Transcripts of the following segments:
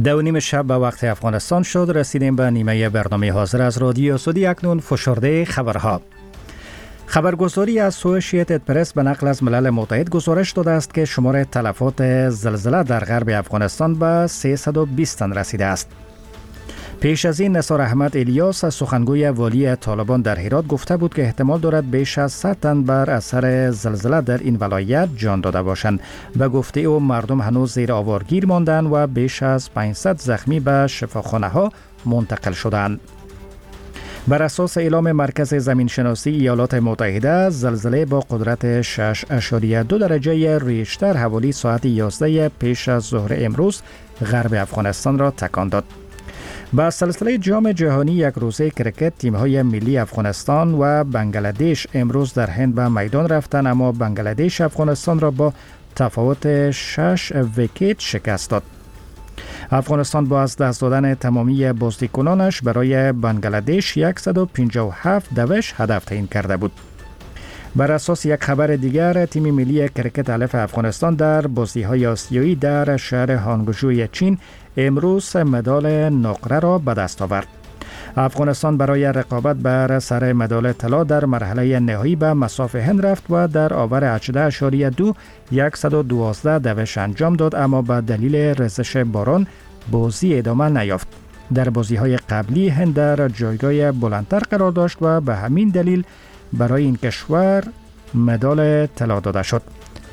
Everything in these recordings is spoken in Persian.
2:30 شب به وقت افغانستان شد. رسیدیم به نیمه برنامه حاضر از رادیو سعودی. اکنون فشرده خبرها. خبرگزاری اسوشییتد پرس به نقل از ملل متحد گزارش داده است که شمار تلفات زلزله در غرب افغانستان به 320 تن رسیده است. پیش از این نثار احمد الیاس سخنگوی والی طالبان در هرات گفته بود که احتمال دارد بیش از 100 تن بر اثر زلزله در این ولایت جان داده باشند. به گفته او مردم هنوز زیر آوارگیر ماندند و بیش از 500 زخمی به شفاخانه ها منتقل شدند. بر اساس اعلام مرکز زمینشناسی ایالات متحده، زلزله با قدرت 6.2 درجه ریشتر حوالی ساعت 11 پیش از ظهر امروز غرب افغانستان را تکان داد. با سلسله جام جهانی یک روزه کرکت، تیم‌های ملی افغانستان و بنگلادش امروز در هند به میدان رفتند، اما بنگلادش افغانستان را با تفاوت 6 ویکت شکست داد. افغانستان با از دست دادن تمامی بازیکنانش برای بنگلادش 157 دوش هدف تعیین کرده بود. بر اساس یک خبر دیگر، تیم ملی کرکت الف افغانستان در بازی‌های آسیایی در شهر هانگژو چین امروز مدال نقره را به دست آورد. افغانستان برای رقابت بر سر مدال طلا در مرحله نهایی به مصاف هند رفت و در آور 18.2 112 دوش انجام داد، اما به دلیل ریزش باران بازی ادامه نیافت. در بازی‌های قبلی هند در جایگاه بلندتر قرار داشت و به همین دلیل برای این کشور مدال طلا داده شد.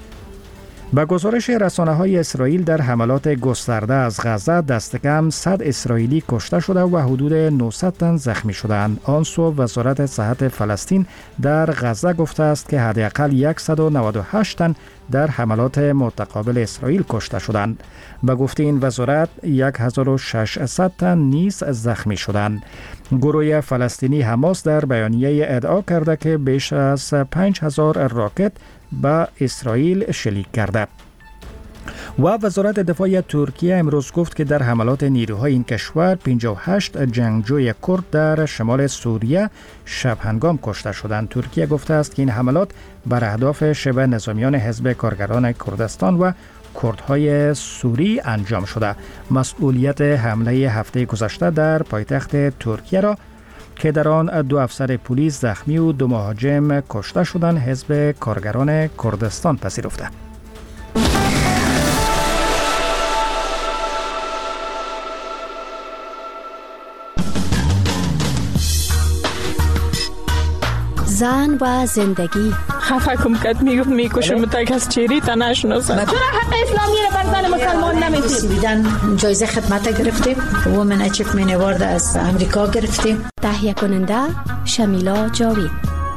با گزارش رسانه‌های اسرائیل، در حملات گسترده از غزه دست کم 100 اسرائیلی کشته شده و حدود 900 تن زخمی شدند. آن سو وزارت صحت فلسطین در غزه گفته است که حداقل 198 تن در حملات متقابل اسرائیل کشته شدند. به گفته این وزارت 1600 تن نیز زخمی شدند. گروه فلسطینی حماس در بیانیه ادعا کرده که بیش از 5000 راکت به اسرائیل شلیک کرده. و وزارت دفاع ترکیه امروز گفت که در حملات نیروهای این کشور 58 جنگجوی کرد در شمال سوریه شب هنگام کشته شدند. ترکیه گفته است که این حملات بر اهداف شبه نظامیان حزب کارگران کردستان و کردهای سوری انجام شده. مسئولیت حمله هفته گذشته در پایتخت ترکیه را که در آن 2 افسر پلیس زخمی و 2 مهاجم کشته شدند حزب کارگران کردستان پذیرفته. زن و زندگی. خفه کم کد میکشم تا کس چیری تا نشناسن. چرا حق اسلامی رو بر زن مسلمان نمیدید؟ بیدن جایزه خدمت گرفتیم. وومن اچیومنت اوارد از امریکا گرفتیم. تهیه کننده شمیلا جاوید.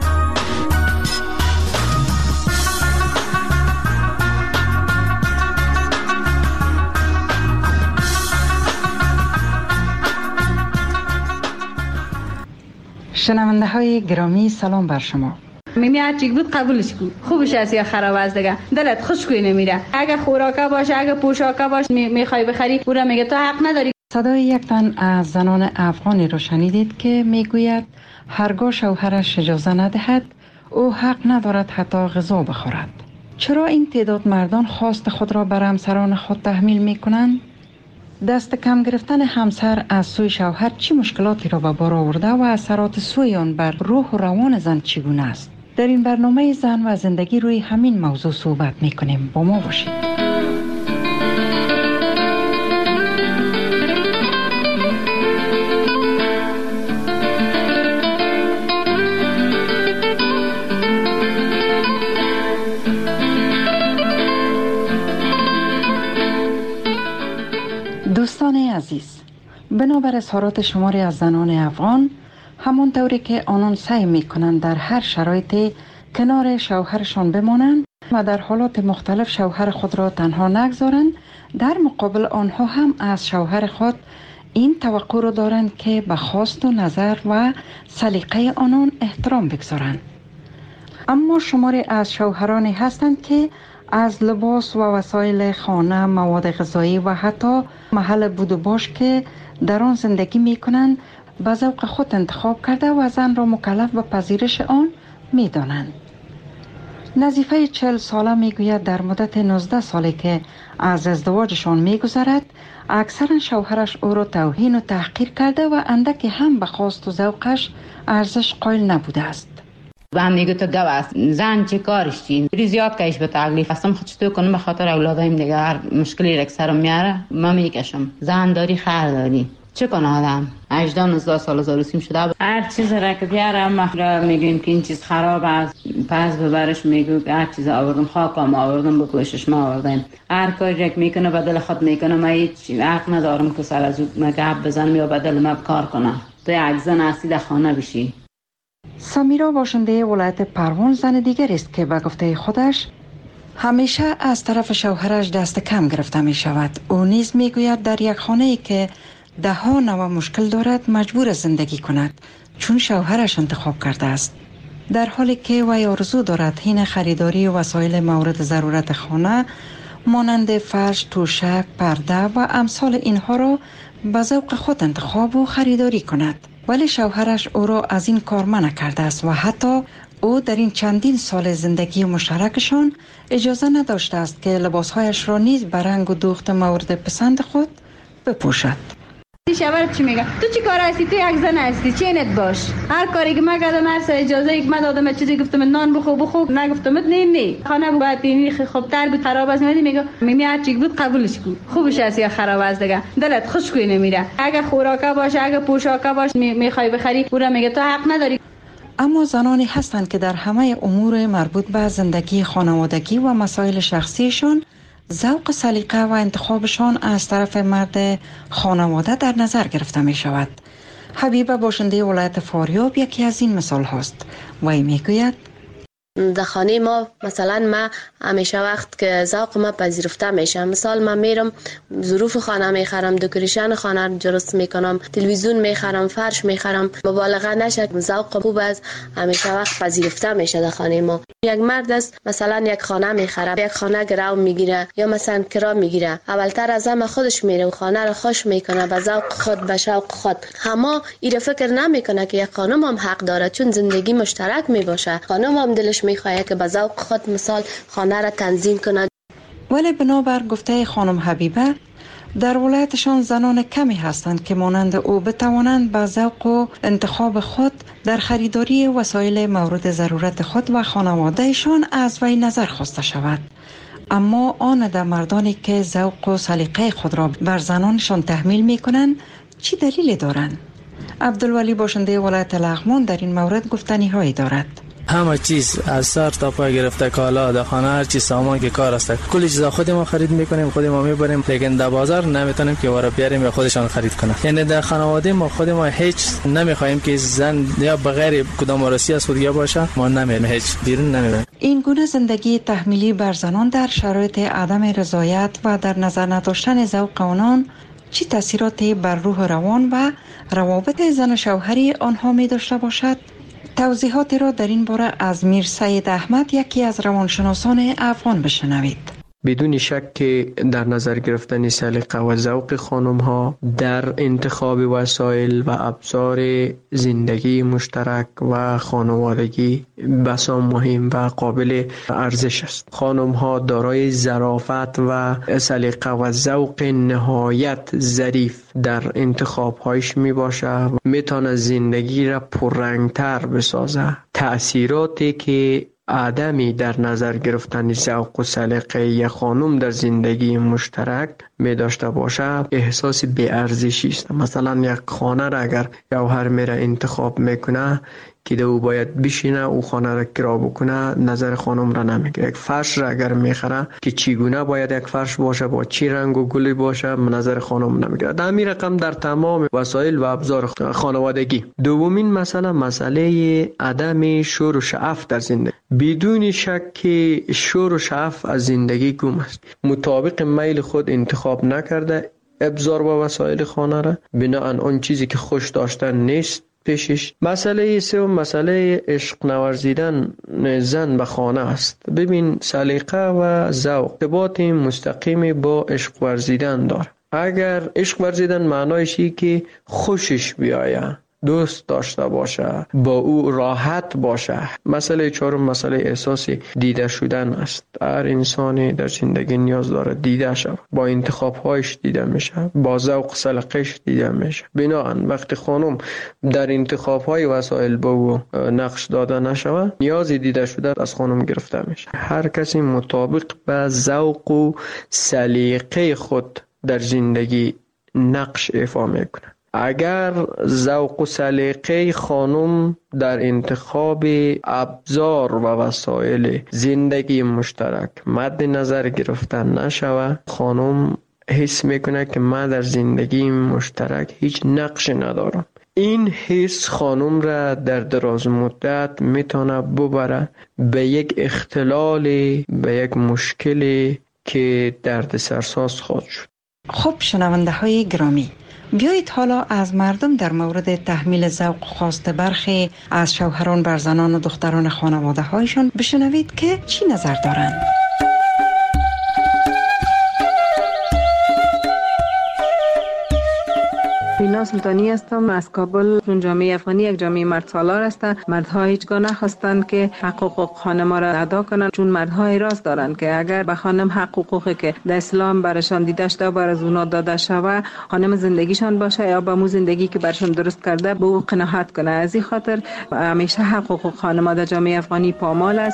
شنونده های گرامی، سلام بر شما. میمی هرچی بود قبولش کن، خوبش است یا خراب است دیگه، دلت خوشگوی نمیره. اگه خوراکه باشه، اگه پوشاکه باشه میخوای بخری، پورا میگه تو حق نداری. صدای یک تن از زنان افغانی رو شنیدید که میگوید هرگاه شوهرش اجازه ندهد او حق ندارد حتی غذا بخورد. چرا این تعداد مردان خواست خود را بر همسران خود تحمیل میکنند؟ دست کم گرفتن همسر از سوی شوهر چه مشکلاتی را به بار آورده و اثرات سوی آن بر روح و روان زن چگونه است؟ در این برنامه زن و زندگی روی همین موضوع صحبت میکنیم. با ما باشید. دوستان عزیز، بنابر اظهارات شماری از زنان افغان، همون طوری که آنان سعی میکنند در هر شرایطی کنار شوهرشان بمانند و در حالات مختلف شوهر خود را تنها نگذارند، در مقابل آنها هم از شوهر خود این توقع را دارند که به خواست و نظر و سلیقه آنان احترام بگذارند. اما شماری از شوهرانی هستند که از لباس و وسایل خانه، مواد غذایی و حتی محل بود و باش که در آن زندگی می کنند به ذوق خود انتخاب کرده و زن را مکلف به پذیرش آن می دانند. نظیفه 40 ساله میگوید در مدت 19 سالی که از ازدواجشان میگذرد اکثرا شوهرش او را توهین و تحقیر کرده و اندکی هم به خواست و ذوقش ارزش قائل نبوده است. و هم میگه تو گو است زن چه کارش چی زیاد کهش به تکلیف هستم خود چطور کنم به خاطر اولادایم دیگه هر مشکلی رک سرم میاره من میکشم زن داری خر داری چه کنه آدم 18-19 سال زاروسیم شده هر چیز را که بیاره ما میگیم که این چیز خراب است پس ببرش میگو هر چیز آوردم خاکم آوردم بکشش ما آوردم هر کاری رک میکنه بدل خود میکنه ما هیچ حق ندارم که سر از او گپ بزنم یا بدل ما کار کنم تو یک زن هستی در خانه بشی. سمیرا باشنده ولایت پروان زن دیگر است که به گفته خودش همیشه از طرف شوهرش دست کم گرفته می شود. او نیز می گوید در یک خانه ای که ده ها نوع مشکل دارد مجبور زندگی کند چون شوهرش انتخاب کرده است. در حالی که وی آرزو دارد حین خریداری وسایل مورد ضرورت خانه مانند فرش، توشک، پرده و امثال اینها را به ذوق خود انتخاب و خریداری کند. ولی شوهرش او را از این کار منع کرده است و حتی او در این چندین سال زندگی مشترکشان اجازه نداشته است که لباسهایش را نیز به رنگ و دوخت مورد پسند خود بپوشد. شوهر چی میگه؟ تو چی کار هستی؟ تو یک زن هستی، چینت باش. هر کاری که من کردم هر سر اجازه یک من دادم چیزی گفتم نان بخو نگفتم نه خانه باید اینی خوب تر بود خراب است میگه هر چی بود قبولش کن خوبش است یا خراب است دیگه دلت خوش کوی نمیره اگه خوراکه باشه اگه پوشاکه باشه میخوای بخری او را میگه تو حق نداری. اما زنانی هستند که در همه امور مربوط به زندگی خانوادگی و مسائل شخصیشان ذوق سلیقه و انتخابشان از طرف مرد خانواده در نظر گرفته می شود. حبیبه باشنده ولایت فاریاب یکی از این مثال هاست. وی می گوید در خانه ما مثلا ما همیشه وقت که ذوق ما پذیرفته میشه مثال من میرم ظروف خانه میخرم دکوریشن خانه درست میکنم تلویزیون میخرم فرش میخرم مبالغه نشه ذوق خوب است همیشه وقت پذیرفته میشه در خانه ما. یک مرد است مثلا یک خانه میخره یک خانه گرو میگیره یا مثلا کرا میگیره اولتر از همه خودش میره و خانه رو خوش میکنه به ذوق خود به شوق خود اما این فکر نمیکنه که یک خانم هم حق داره چون زندگی مشترک میباشه خانم هم دلش میخواد که به ذوق خود مثال خانه را تنظیم کنه. ولی بنابر گفته خانم حبیبه در ولایتشان زنان کمی هستند که مانند او بتوانند به ذوق و انتخاب خود در خریداری وسایل مورد ضرورت خود و خانوادهشان از وی نظر خواسته شود. اما آن در مردانی که ذوق و سلیقه خود را بر زنانشان تحمیل می کنند چی دلیلی دارند؟ عبدالولی باشنده ولایت لغمان در این مورد گفتنی هایی دارد. همه چیز از سر تا پای گرفته کالا در خانه هر چیز سامان که کار است کلی چیزا خود ما خرید میکنیم خود ما میبریم لیکن در بازار نمیتونیم که وارا بیاریم یا خودشان خرید کنه. یعنی در خانواده ما خود ما هیچ نمیخوایم که زن یا بغیر کدام وارسی از خودیا باشه ما نمیریم هیچ بیرون نمیریم. این گونه زندگی تحمیلی بر زنان در شرایط عدم رضایت و در نظر نداشتن ذوق آنان چه تاثیراتی بر روح روان و روابط زن و شوهری آنها می داشته باشد؟ توضیحاتی را در این باره از میر سید احمد یکی از روانشناسان افغان بشنوید. بدون شک که در نظر گرفتن سلیقه و ذوق خانم ها در انتخاب وسایل و ابزار زندگی مشترک و خانوادگی بسا مهم و قابل ارزش است. خانم ها دارای ظرافت و سلیقه و ذوق نهایت ظریف در انتخاب هایش می باشه و می تونه زندگی را پررنگتر بسازه. تأثیراتی که آدمی در نظر گرفتن ذوق و سلیقه یک خانم در زندگی مشترک می داشته باشه احساس بی ارزشی است. مثلا یک خانه را اگر شوهر میره انتخاب میکنه که او باید بشینه او خانه را کرا بکنه نظر خانم را نمیگیره. یک فرش را اگر میخره که چگونه باید یک فرش باشه با چی رنگ و گلی باشه نظر خانم نمیگیره. در همین رقم در تمام وسایل و ابزار خانوادگی. دومین مسئله عدم شور و شعف در زندگی. بدون شک که شور و شعف از زندگی گم است. مطابق میل خود انتخاب نکرده ابزار و وسایل خانه را بناهن آن چیزی که خوش داشتن نیست پیشش. مسئله سوم مسئله عشق نورزیدن زن به خانه است. ببین سلیقه و ذوق ارتباط مستقیم با عشق ورزیدن داره. اگر عشق ورزیدن معنایش اینه که خوشش بیایه دوست داشته باشه، با او راحت باشه. مسئله چهارم مسئله احساس دیده شدن است. هر انسانی در زندگی نیاز داره دیده شود، با انتخاب‌هایش دیده میشه، با ذوق سلیقه‌اش دیده میشه. بنابراین وقتی خانم در انتخاب‌های وسایل با او نقش داده نشود، نیازی دیده شده از خانم گرفته میشه. هر کسی مطابق به ذوق و سلیقه خود در زندگی نقش ایفا میکنه. اگر ذوق و سلیقه خانم در انتخاب ابزار و وسایل زندگی مشترک مد نظر گرفته نشود، خانم حس میکنه که من در زندگی مشترک هیچ نقش ندارم. این حس خانم را در دراز مدت میتونه ببره به یک اختلال، به یک مشکلی که دردسرساز خواهد شد. خب شنونده های گرامی، بیایید حالا از مردم در مورد تحمیل ذوق خواست برخی از شوهران بر زنان و دختران خانواده هایشان بشنوید که چی نظر دارند. بینا سلطانی هستم از کابل. چون جامعه افغانی یک جامعه مرد سالار است، مردها هیچگاه نخواستند که حقوق خانم را ادا کنند، چون مردها اعتراض دارند که اگر به خانم حقوقی که در اسلام برشان دیده شده و از اونا داده شود، خانم زندگیشان باشه یا با مو زندگی که برشان درست کرده به او قناعت کنه. از این خاطر همیشه حقوق خانم در جامعه افغانی پامال است.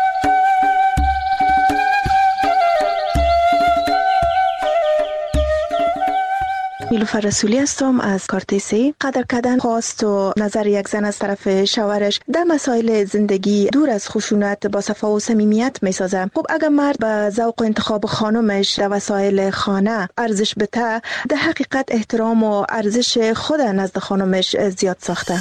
نیلوفر رسولی هستم از کارتیسی. قدر کردن خواست و نظر یک زن از طرف شوهرش در مسائل زندگی دور از خشونت با صفا و صمیمیت میسازه. خب اگر مرد به ذوق و انتخاب خانمش در وسایل خانه ارزش بده، در حقیقت احترام و ارزش خود نزد خانمش زیاد ساخته.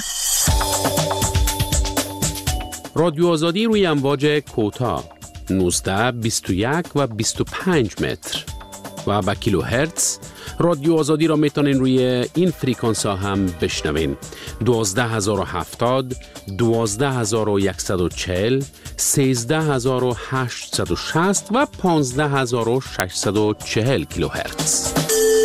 رادیو آزادی روی امواج کوتاه 19، 21 و 25 متر و با کیلو هرتز. رادیو آزادی را میتونین روی این فریکانس ها هم بشنوین: 12070، 12140، 13860 و 15640 کیلوهرتز.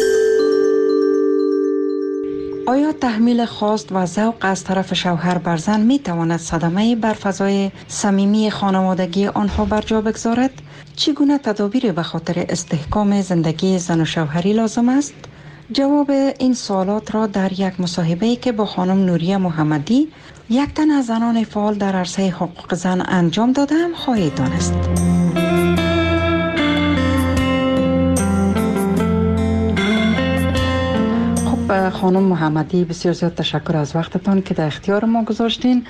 آیا تحمیل خواست و ذوق از طرف شوهر بر زن می تواند صدمه بر فضای صمیمی خانوادگی آنها بر جا بگذارد؟ چگونه تدابیر به خاطر استحکام زندگی زن و شوهری لازم است؟ جواب این سوالات را در یک مصاحبه‌ای که با خانم نوریه محمدی، یک تن از زنان فعال در عرصه حقوق زن انجام دادم خواهید دانست. خانم محمدی، بسیار زیاد تشکر از وقتتان که در اختیار ما گذاشتین.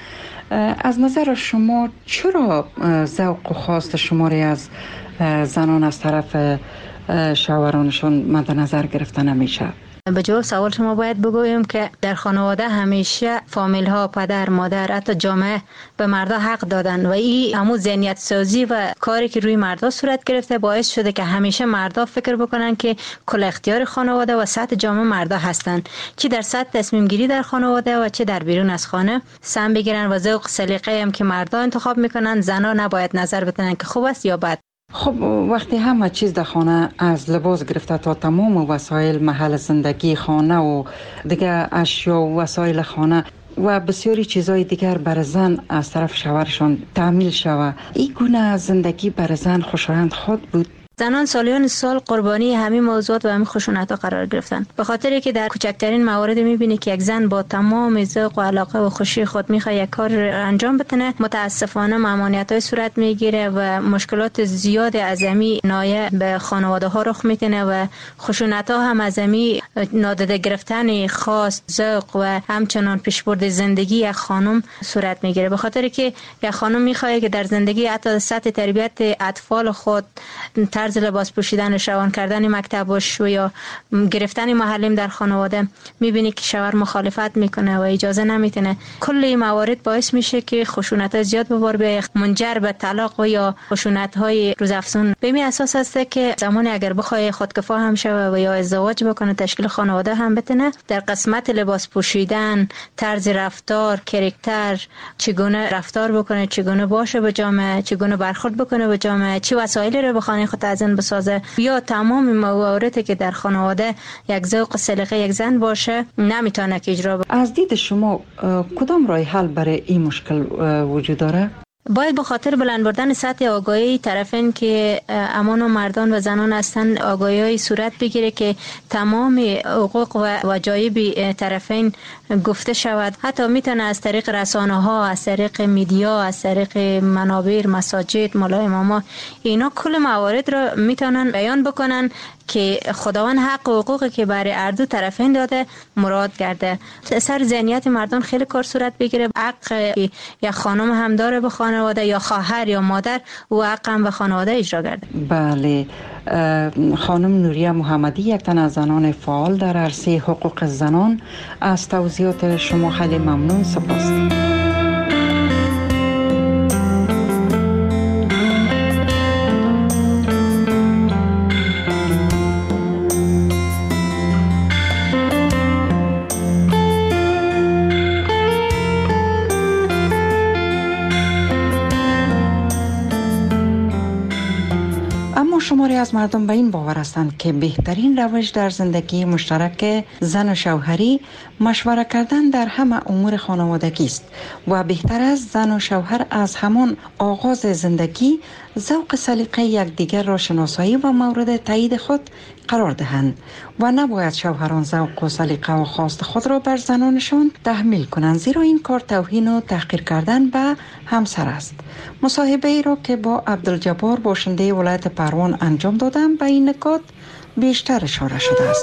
از نظر شما چرا ذوق و خواست شماری از زنان از طرف شوهرانشون مد نظر گرفته نمیشه؟ به جواب سوال شما باید بگویم که در خانواده همیشه فامیل ها، پدر، مادر، حتی جامعه به مردا حق دادن و این همون ذهنیت سازی و کاری که روی مردا صورت گرفته باعث شده که همیشه مردا فکر بکنن که کل اختیار خانواده و سطح جامعه مردا هستن، چه در سطح تصمیم گیری در خانواده و چه در بیرون از خانه سهم بگیرن و ذوق سلیقه هم که مردا انتخاب میکنن زنا نباید نظر بدن که خوب است یا بد. خب وقتی همه چیز در خانه از لباس گرفته تا تمام وسایل محل زندگی خانه و دیگه اشیا و وسایل خانه و بسیاری چیزهای دیگر بر زن از طرف شوهرشان تحمیل شود، این گونه زندگی بر زن خوشایند خود بود؟ زنان سالیان سال قربانی همین موضوعات و همین خشونت‌ها قرار گرفتن، به خاطری که در کوچکترین موارد می‌بینی که یک زن با تمام ذوق و علاقه و خوشی خود می‌خواد یک کار انجام بده، متاسفانه ممانعت‌های صورت می‌گیره و مشکلات زیاد عظیمی نایب به خانواده‌ها رخ می‌کنه و خشونت‌ها هم عظیمی نادیده گرفتن خواست، ذوق و همچنان پیشبرد زندگی یک خانم صورت می‌گیره، به خاطری که یک خانم می‌خواد که در زندگی حتی سطح تربیت اطفال خود، طرز لباس پوشیدن، روان کردن مکتبش و یا گرفتن محلیم در خانواده، میبینی که شوهر مخالفت میکنه و اجازه نمیتونه. کل این موارد باعث میشه که خشونت زیاد به بار بیاد، منجر به طلاق و یا خشونت های روزافزون. به این اساس است که زمانی اگر بخواد خودکفا هم شوه و یا ازدواج بکنه، تشکیل خانواده هم بتونه، در قسمت لباس پوشیدن، طرز رفتار، کاراکتر، چگونه رفتار بکنه، چگونه باشه با جامعه، چگونه برخورد بکنه با جامعه، چه وسایلی رو به خانه خود وزن بسازه یا تمام مواردی که در خانواده یک ذوق سلیقه یک زن باشه نمیتونه که اجرا بکنه. از دید شما کدام راه حل برای این مشکل وجود داره؟ باید به خاطر بلند بردن سطح آگاهی طرفین که امان و مردان و زنان هستند آگاهی صورت بگیره که تمام حقوق و وجایب طرفین گفته شود. حتی میتونه از طریق رسانه ها، از طریق میدیا، از طریق منابر، مساجد، مولای اماما، اینا کل موارد را میتونن بیان بکنن که خداوند حق و حقوقی که برای هر دو طرفین داده مراد کرده. سر ذهنیت مردان خیلی کار صورت بگیره. حق یا خانم هم داره به خانواده، یا خواهر یا مادر، و حق هم به خانواده اجرا کرده. بله، خانم نوریه محمدی یک تن از زنان فعال در عرصه حقوق زنان، از توضیحات شما خیلی ممنون. سپاس. شماری از مردم به این باور هستند که بهترین روش در زندگی مشترک زن و شوهری مشوره کردن در همه امور خانوادگی است و بهتر است زن و شوهر از همان آغاز زندگی ذوق سلیقه یکدیگر را شناسایی و مورد تایید خود قرار دهند و نباید شوهران ذوق و سلیقه و خواست خود را بر زنانشان تحمیل کنند، زیرا این کار توهین و تحقیر کردن به همسر است. مصاحبه ای را که با عبدالجبار باشنده ولایت پروان انجام دادم به این نکات بیشتر اشاره شده است.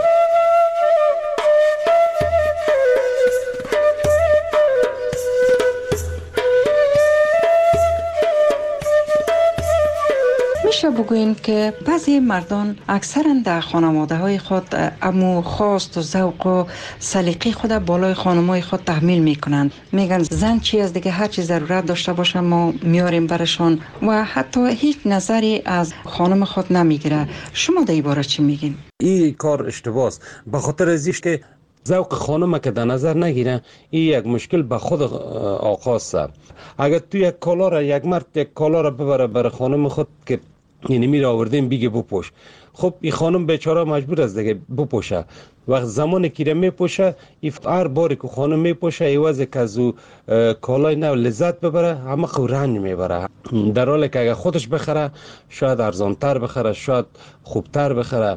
میشه بگوییم که بعضی مردان اکثرا در خانواده های خود امو خواست و ذوق و سلیقه خود بالای خانمای خود تحمیل میکنند. میگن زن چی از دیگه هر چی ضرورت داشته باشه ما میاریم برشان و حتی هیچ نظری از خانم خود نمیگیره. شما در این باره چی میگین؟ این کار اشتباه است، به خاطر ازیش که ذوق خانم که در نظر نگیره این یک مشکل به خود آقا است. اگر تو یک کالا را یک مرد یک کالا را ببره برای خانم خود که یعنی میره آوردیم بگه بپوش، خب این خانم بیچاره مجبور است دیگه بپوشه. وقت زمانی که میپوشه هر باری که خانم میپوشه ایوازه که از او کالای نو لذت ببره همه رنج میبره، در حالی که اگر خودش بخره شاید ارزانتر بخره، شاید خوبتر بخره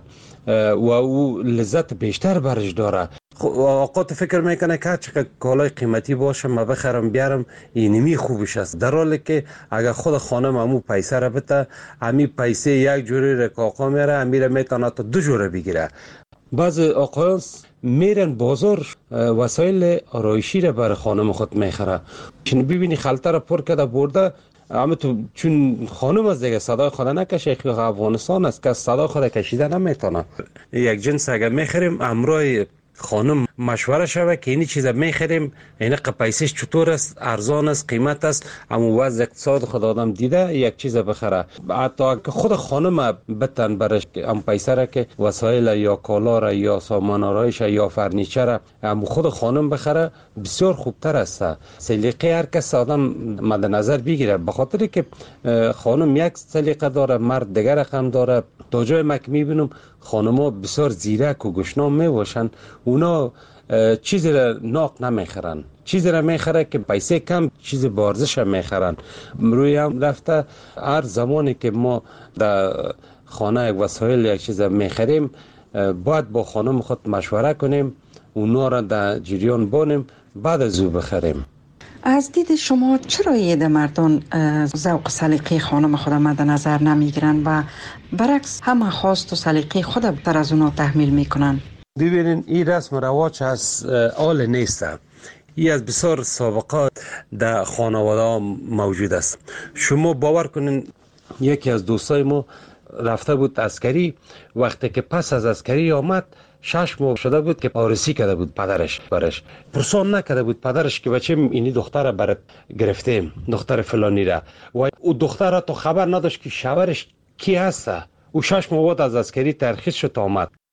و او لذت بیشتر برش داره. اوقات فکر میکنه که چقدر کالای قیمتی باشه ما بخرم بیارم اینمی خوبش است، در حالی که اگر خود خانم همو پیسه را بده همی پیسه یک جوری رکاقا میره همیره میتونه تا 2 جوره بگیره. بعض آقایان میرن بازار وسایل آرایشی را برای خانم خود میخره، چون ببینی خلطه را پر کرده برده، اما تو چون خانم از دیگه صدای خود نکشه، افغانستان است که صدای خود کشیده نمیتونه. یک جنس اگر میخریم امرای خانم مشوره شوه که این چیزا میخریم این پیسش چطور است، ارزان است، قیمت است، اما وضع اقتصاد خود آدم دیده یک چیز بخره. حتی که خود خانم بتن برش ام پیسه را که وسایل یا کالا را یا سامان آرایش یا فرنیچر ام خود خانم بخره بسیار خوبتر است. سلیقه هر کس آدم مد نظر بگیره، به خاطر که خانم یک سلیقه داره، مرد دیگر رقم داره. تا جای مک میبینم خانم‌ها بسیار زیرک و گشنام میباشن، اونا چیزی را ناق نمیخرن، چیزی را میخره که پیسه کم چیز بارزش میخرن. روی هم رفته هر زمانی که ما در خانه یک وسایل یک چیز میخریم باید با خانم خود مشوره کنیم، اونا را در جریان بانیم بعد از او بخریم. از دید شما چرا یه مردان ذوق سلیقه خانم خود مد نظر نمیگیرن و برعکس همه خواست و سلیقه خود بیشتر از اونا تحمیل میکنن؟ ببینین این رسم و رواج از آل نیست، این از بسیار سابقات در خانواده ها موجود است. شما باور کنین یکی از دوستای ما رفته بود عسکری، وقتی که پس از عسکری آمد 6 ماه شده بود که آرسی کرده بود پدرش برش، پرسان نکرده بود پدرش که بچه اینی دختر برات گرفتیم، دختر فلانی را، و او دختر را تو خبر نداشت که شوهرش کی هست. او 6 ماه بعد از عسکری ترخیص شد آمد.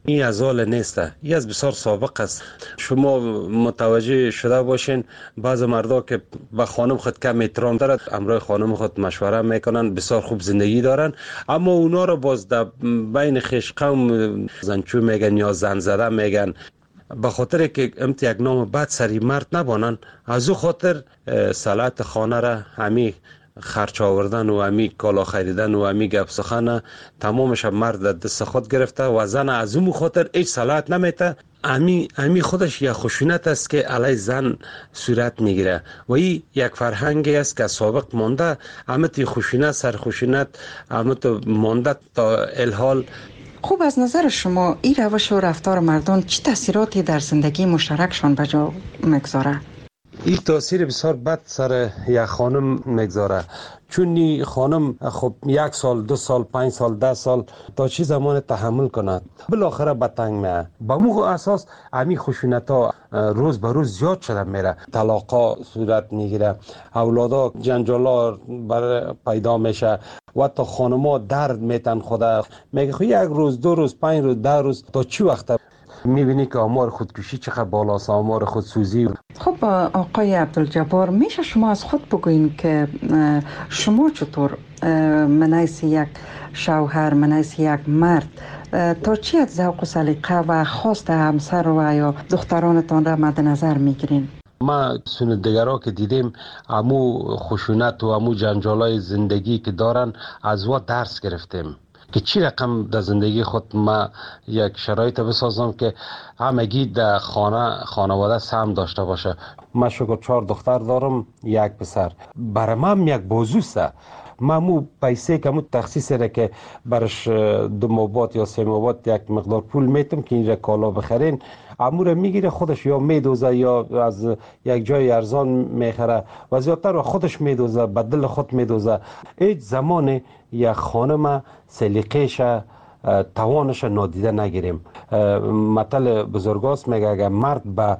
این از حال نیسته، این از بسیار سابق است. شما متوجه شده باشین بعض مردا که به خانم خود کم احترام دارد، امرای خانم خود مشوره میکنن، بسیار خوب زندگی دارن، اما اونا رو باز در بین خویش قوم زنچو میگن یا زن زده میگن. به خاطر که امت یک نام بد سری مرد نبانن، از او خاطر صلاحیت خانه را همی خرچ آوردن و همی کالا خریدن و همی گپ سخن تمامش مرد دست خود گرفته و زن از اون خاطر هیچ صلاحیت نمیته. امی خودش یک خشونت است که علی زن صورت میگیره و این یک فرهنگی است که سابق مانده. همت خشونت سر خشونت همت مانده تا الحال. خوب، از نظر شما این روش و رفتار مردان چه تاثیراتی در زندگی مشترکشان به جا میگذاره؟ این تاثیر بسیار بد سر یک خانم میگذاره، چون این خانم خب 1 سال 2 سال 5 سال 10 سال تا چی زمان تحمل کند، بالاخره به تنگ میه. با مو اساس امی خشونت ها روز به روز زیاد شده میره، طلاقا صورت میگیره، اولادا جنجالا پیدا میشه و تا خانما درد میتن خدا میگه خب 1 روز 2 روز 5 روز 10 روز تا چی وقت میبینی که آمار خودکشی چقدر بالاست، آمار خودسوزی. خب آقای عبدالجبار، میشه شما از خود بگوین که شما چطور منیس یک شوهر، منیس یک مرد تا چی از ذوق و سلیقه و خواست همسر و یا دخترانتان را مد نظر میگیرین؟ ما سندگرها که دیدیم امو خشونت و امو جنجالای زندگی که دارن از وا درس گرفتیم که چی رقم در زندگی خود ما یک شرایط بسازم که همگی در خانواده سهم داشته باشه. من شکر 4 دختر دارم 1 پسر. برای من یک بازوسته. من مو پیسه که مو تخصیص را که برش 2 مابات یا 3 مابات یک مقدار پول میتم که اینجا کالا بخرین، امور میگیره خودش یا میدوزه یا از یک جای ارزان میخره و زیادتر خودش میدوزه، به دل خود میدوزه. هیچ زمان یک خانم سلیقه‌ش توانش نادیده نگیریم. مثل بزرگاست میگه اگر مرد به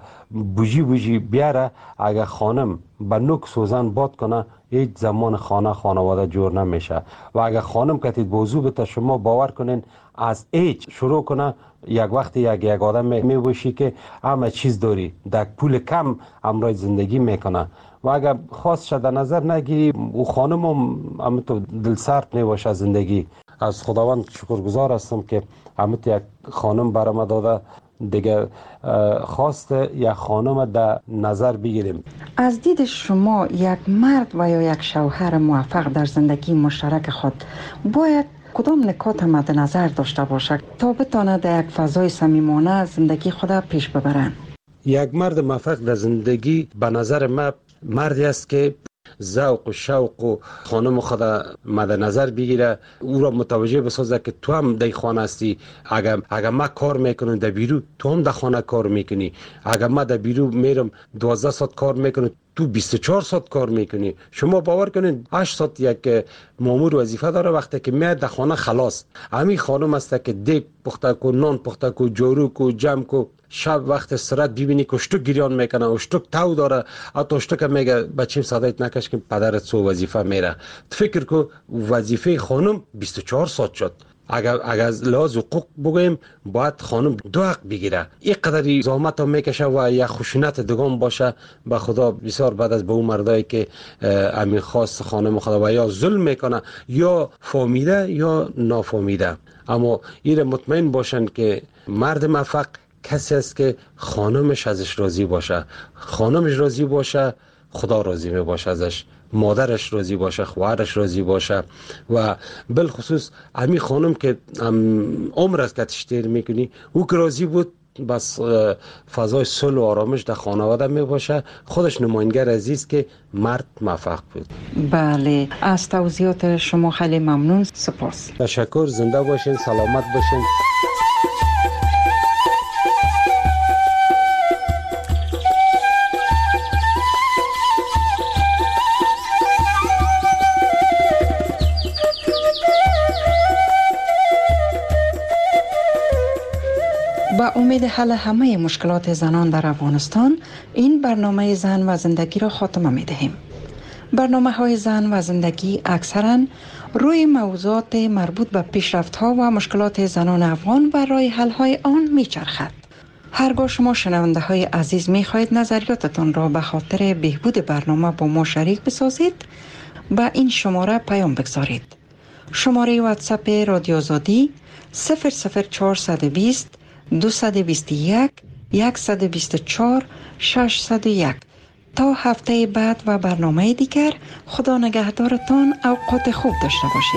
بوجی بیاره، اگر خانم به نوک سوزن باد کنه، هیچ زمان خانواده جور نمیشه. و اگر خانم کتید بوزو بته، شما باور کنین از هیچ شروع کنه، یک وقتی یک آدم میباشی که همه چیز داری، در پول کم امرای زندگی میکنه و اگر خواست شده نظر نگیری او خانم هم تو دل سرد میباشه زندگی. از خداوند شکرگزار هستم که همت یک خانم برام داده، دیگه خواست یک خانم در نظر بگیریم. از دید شما یک مرد و یا یک شوهر موفق در زندگی مشترک خود باید کدام نکات مد نظر داشته باشد تا بتواند در یک فضای صمیمانه زندگی خود پیش ببرند؟ یک مرد موفق در زندگی به نظر من مردی است که ذوق و شوق و خانم خود مد نظر بگیره، او را متوجه بسازه که تو هم در خانه هستی. اگر ما کار میکنم در بیرو، تو هم در خانه کار میکنی. اگر ما در بیرو میرم 12 ساعت کار میکنم، تو 24 ساعت کار میکنی. شما باور کنید 8 ساعت یک مامور وظیفه داره، وقتی که میاد در خانه خلاص. همین خانم است که دیگ پخته کو، نان پخته کو، جارو کو، جمع کو. شب وقت استراحت ببینی که اشتک گریان میکنه، اشتک تو داره، حتی اشتک میگه بچیم صدایت نکش که پدرت سو وظیفه میره. فکر کو وظیفه خانم 24 ساعت شد. اگر از لحاظ حقوق بگویم باید خانم 2 حق بگیره. این قدری زحمت هم میکشه و یک خشونت دگان باشه. به خدا بسیار بعد از به اون مردایی که امین خواست خانم خدا و یا ظلم میکنه یا فهمیده یا نافهمیده. اما این مطمئن باشن که مرد موفق کسی است که خانمش ازش راضی باشه. خانمش راضی باشه، خدا راضی می باشه ازش. مادرش راضی باشه، خواهرش راضی باشه. و بالخصوص امی خانم که عمر است که تشتیر میکنی، او که راضی بود، بس فضای صلح و آرامش در خانواده می باشه. خودش نماینگر عزیز که مرد موفق بود. بله، از توضیحات شما خیلی ممنون. سپاس. تشکر. زنده باشین، سلامت باشین. با امید حل همه مشکلات زنان در افغانستان، این برنامه زن و زندگی را خاتمه می دهیم. برنامه‌های زن و زندگی اکثراً روی موضوعات مربوط به پیشرفت‌ها و مشکلات زنان افغان و راه حل‌های آن می‌چرخد. هرگاه شما شنونده های عزیز می‌خواهید نظریاتتان را به خاطر بهبود برنامه با ما شریک بسازید، به این شماره پیام بگذارید. شماره واتساپ رادیو آزادی 00420 221 124 601. تا هفته بعد و برنامه دیگر، خدا نگهدارتان. اوقات خوب داشته باشید.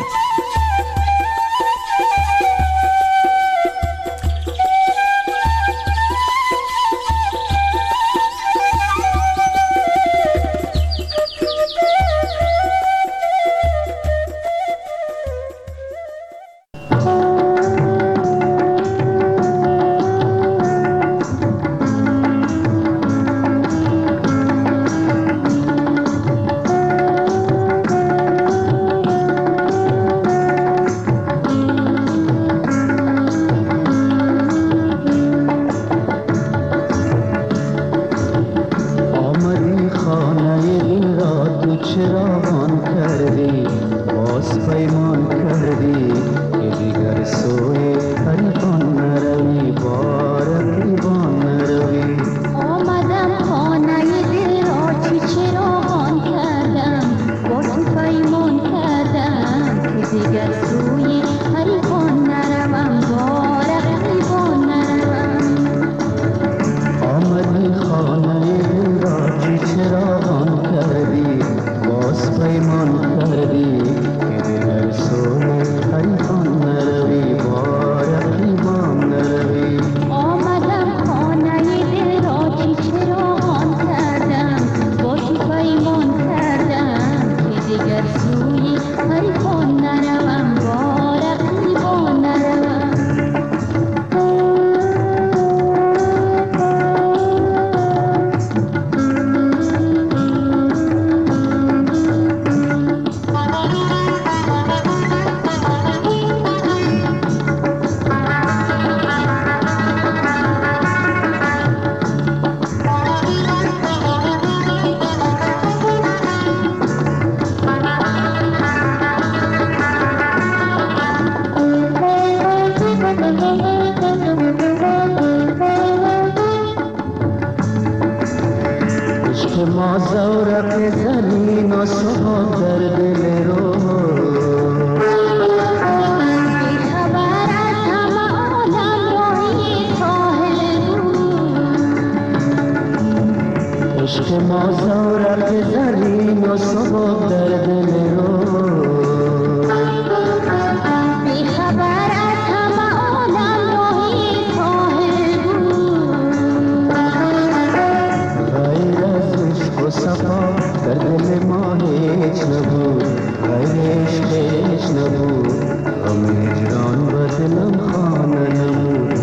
نبود غم هجران بدلم خانه نبود